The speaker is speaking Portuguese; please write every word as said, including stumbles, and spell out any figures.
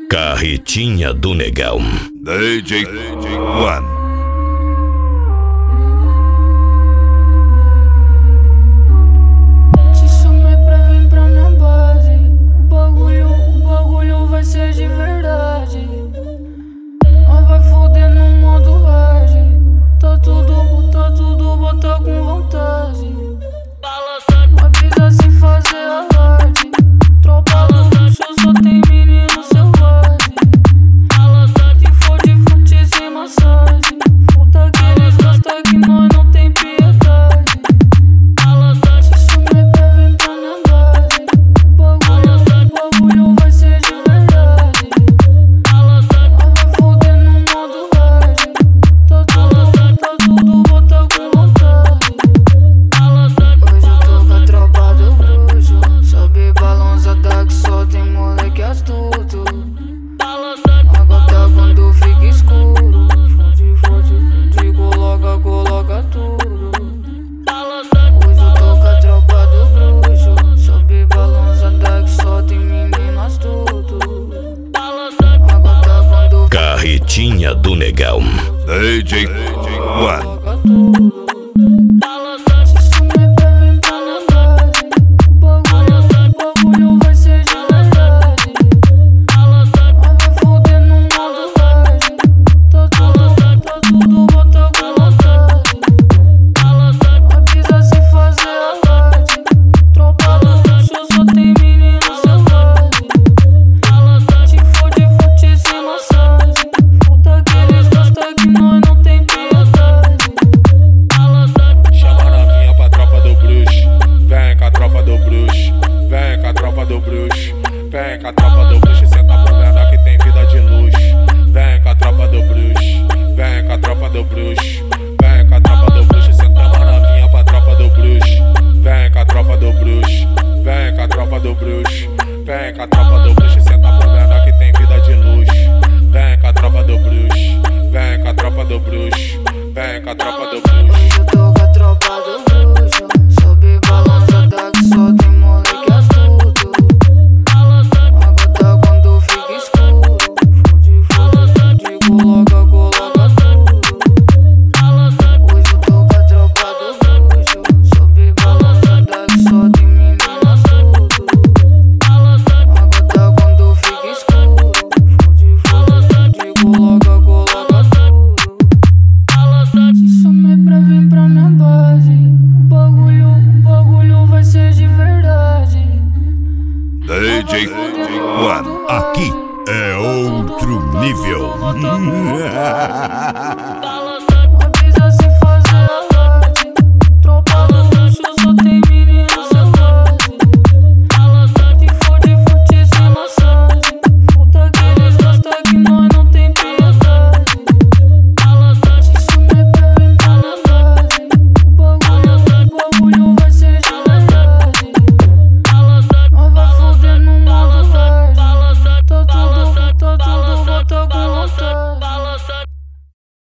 Carretinha do Negão. D J One. Carretinha do Negão. D J One. Vem com a tropa do bruxo, senta pro menor que tem vida de luz. Vem com a tropa do bruxo, vem com a tropa do bruxo. Vem com a tropa do bruxo, senta uma novinha pra tropa do bruxo. Vem com a tropa do bruxo, vem com a tropa do bruxo. Vem com a tropa do bruxo, senta pro menor que tem vida de luz. Vem com a tropa do bruxo, vem com a tropa do bruxo. Vem com a tropa do bruxo. Eu tô com a tropa do bruxo, sobe balançada que só tem moleque astuto. D J One. Aqui é outro nível.